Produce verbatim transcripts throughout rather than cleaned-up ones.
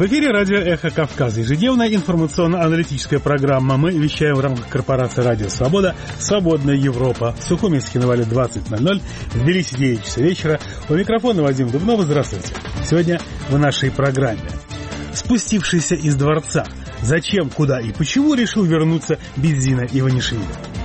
В эфире радио «Эхо Кавказа». Ежедневная информационно-аналитическая программа. Мы вещаем в рамках корпорации «Радио Свобода», «Свободная Европа». В Сухуминске на Вале двадцать ноль ноль, в Тбилиси девять часов вечера. У микрофона Вадим Дубнов. Здравствуйте. Сегодня в нашей программе. Спустившийся из дворца. Зачем, куда и почему решил вернуться Бидзина Иванишвили?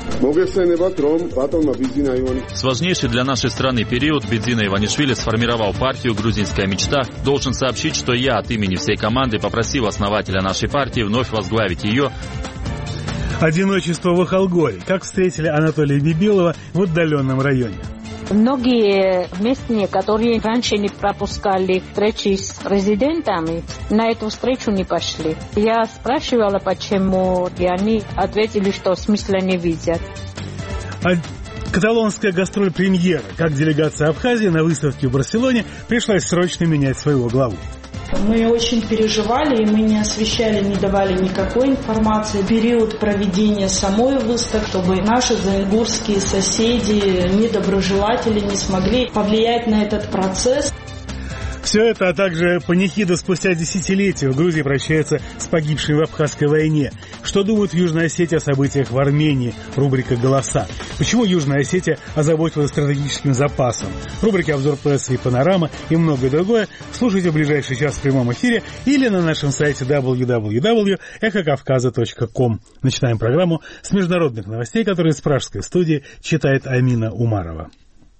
В важнейший для нашей страны период Бидзина Иванишвили сформировал партию «Грузинская мечта». Должен сообщить, что я от имени всей команды попросил основателя нашей партии вновь возглавить ее. Одиночество в Ахалгоре. Как встретили Анатолия Бибилова в отдаленном районе. Многие местные, которые раньше не пропускали встречи с президентами, на эту встречу не пошли. Я спрашивала, почему, и они ответили, что смысла не видят. А каталонская гастроль премьера. Как делегация Абхазии на выставке в Барселоне пришлось срочно менять своего главу. Мы очень переживали, и мы не освещали, не давали никакой информации. Период проведения самой выставки, чтобы наши заингурские соседи, недоброжелатели не смогли повлиять на этот процесс. Все это, а также панихида спустя десятилетия в Грузии прощается с погибшими в Абхазской войне. Что думают в Южной Осетии о событиях в Армении? Рубрика «Голоса». Почему Южная Осетия озаботилась стратегическим запасом? Рубрики «Обзор прессы» и «Панорама» и многое другое слушайте в ближайший час в прямом эфире или на нашем сайте дабл ю дабл ю дабл ю точка эхо кавказа точка ком. Начинаем программу с международных новостей, которые из пражской студии читает Амина Умарова.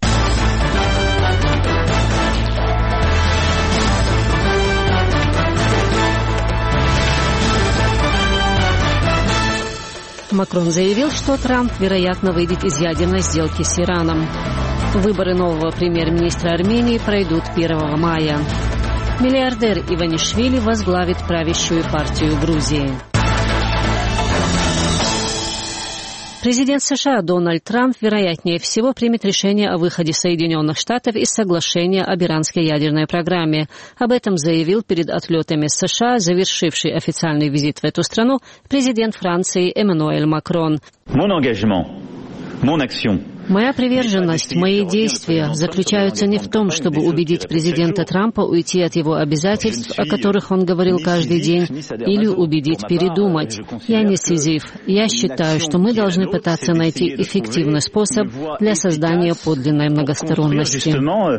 Макрон заявил, что Трамп, вероятно, выйдет из ядерной сделки с Ираном. Выборы нового премьер-министра Армении пройдут первого мая. Миллиардер Иванишвили возглавит правящую партию Грузии. Президент США Дональд Трамп, вероятнее всего, примет решение о выходе Соединенных Штатов из соглашения об иранской ядерной программе. Об этом заявил перед отлетами из США, завершивший официальный визит в эту страну, президент Франции Эммануэль Макрон. Моя приверженность, мои действия заключаются не в том, чтобы убедить президента Трампа уйти от его обязательств, о которых он говорил каждый день, или убедить передумать. Я не Сизиф. Я считаю, что мы должны пытаться найти эффективный способ для создания подлинной многосторонности.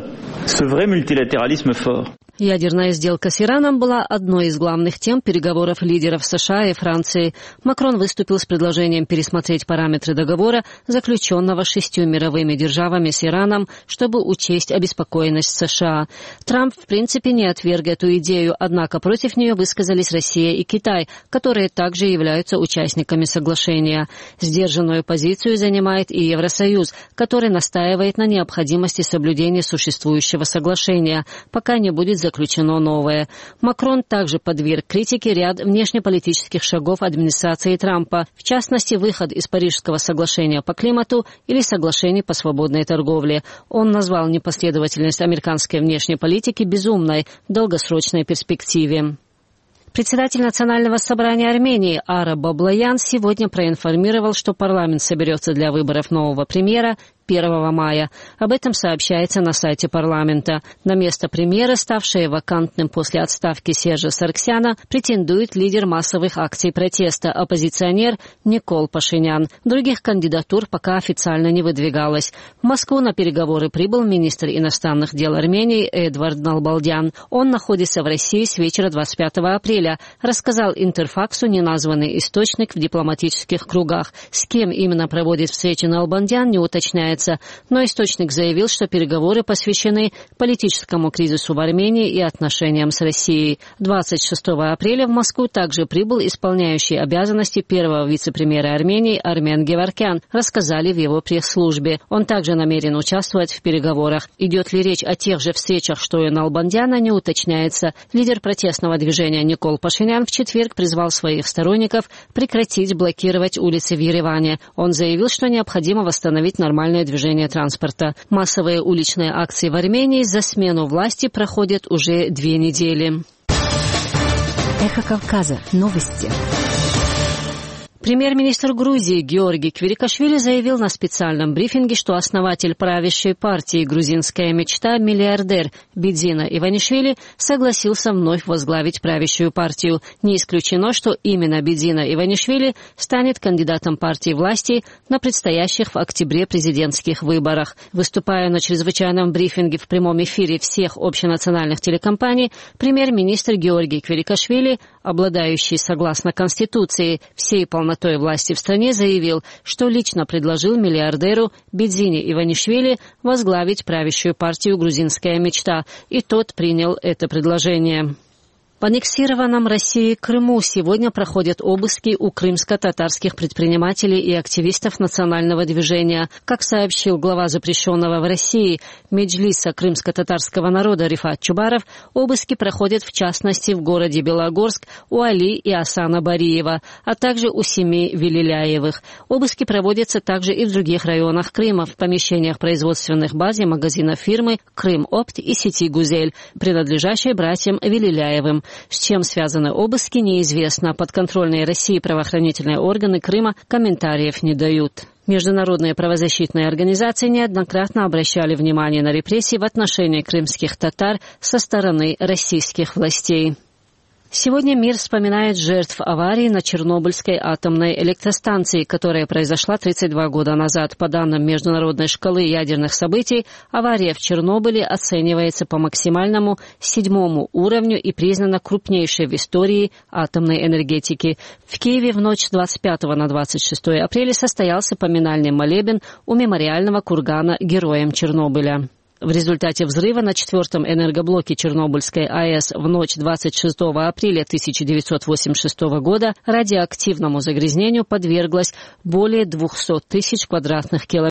Ядерная сделка с Ираном была одной из главных тем переговоров лидеров США и Франции. Макрон выступил с предложением пересмотреть параметры договора, заключенного шестью мировыми державами с Ираном, чтобы учесть обеспокоенность США. Трамп, в принципе, не отверг эту идею, однако против нее высказались Россия и Китай, которые также являются участниками соглашения. Сдержанную позицию занимает и Евросоюз, который настаивает на необходимости соблюдения существующего соглашения, пока не будет заключено новое. Макрон также подверг критике ряд внешнеполитических шагов администрации Трампа, в частности, выход из Парижского соглашения по климату или соглашений по свободной торговле. Он назвал непоследовательность американской внешней политики безумной в долгосрочной перспективе. Председатель Национального собрания Армении Ара Баблоян сегодня проинформировал, что парламент соберется для выборов нового премьера первого мая. Об этом сообщается на сайте парламента. На место премьера, ставшее вакантным после отставки Сержа Сарксяна, претендует лидер массовых акций протеста, оппозиционер Никол Пашинян. Других кандидатур пока официально не выдвигалось. В Москву на переговоры прибыл министр иностранных дел Армении Эдвард Налбалдян. Он находится в России с вечера двадцать пятого апреля, рассказал Интерфаксу неназванный источник в дипломатических кругах. С кем именно проводит встречи Налбалдян, не уточняется. Но источник заявил, что переговоры посвящены политическому кризису в Армении и отношениям с Россией. двадцать шестого апреля в Москву также прибыл исполняющий обязанности первого вице-премьера Армении Армен Геворкян, рассказали в его пресс-службе. Он также намерен участвовать в переговорах. Идет ли речь о тех же встречах, что и Налбалдяна, не уточняется. Лидер протестного движения Никол Пашинян в четверг призвал своих сторонников прекратить блокировать улицы в Ереване. Он заявил, что необходимо восстановить нормальное движение транспорта. Массовые уличные акции в Армении за смену власти проходят уже две недели. Эхо Кавказа. Новости. Премьер-министр Грузии Георгий Квирикашвили заявил на специальном брифинге, что основатель правящей партии «Грузинская мечта» миллиардер Бидзина Иванишвили согласился вновь возглавить правящую партию. Не исключено, что именно Бидзина Иванишвили станет кандидатом партии власти на предстоящих в октябре президентских выборах. Выступая на чрезвычайном брифинге в прямом эфире всех общенациональных телекомпаний, премьер-министр Георгий Квирикашвили, обладающий, согласно Конституции, всей полнотой власти в стране, заявил, что лично предложил миллиардеру Бидзине Иванишвили возглавить правящую партию «Грузинская мечта», и тот принял это предложение. В аннексированном Россией Крыму сегодня проходят обыски у крымско-татарских предпринимателей и активистов национального движения. Как сообщил глава запрещенного в России Меджлиса крымско-татарского народа Рифат Чубаров, обыски проходят в частности в городе Белогорск у Али и Асана Бариева, а также у семей Велиляевых. Обыски проводятся также и в других районах Крыма, в помещениях производственных баз и магазинов фирмы «Крым-Опт» и сети «Гузель», принадлежащей братьям Велиляевым. С чем связаны обыски, неизвестно. Подконтрольные России правоохранительные органы Крыма комментариев не дают. Международные правозащитные организации неоднократно обращали внимание на репрессии в отношении крымских татар со стороны российских властей. Сегодня мир вспоминает жертв аварии на Чернобыльской атомной электростанции, которая произошла тридцать два года назад. По данным Международной шкалы ядерных событий, авария в Чернобыле оценивается по максимальному седьмому уровню и признана крупнейшей в истории атомной энергетики. В Киеве в ночь с двадцать пятого на двадцать шестое апреля состоялся поминальный молебен у мемориального кургана героям Чернобыля. В результате взрыва на четвертом энергоблоке Чернобыльской АЭС в ночь двадцать шестого апреля тысяча девятьсот восемьдесят шестого года радиоактивному загрязнению подверглось более двухсот тысяч квадратных километров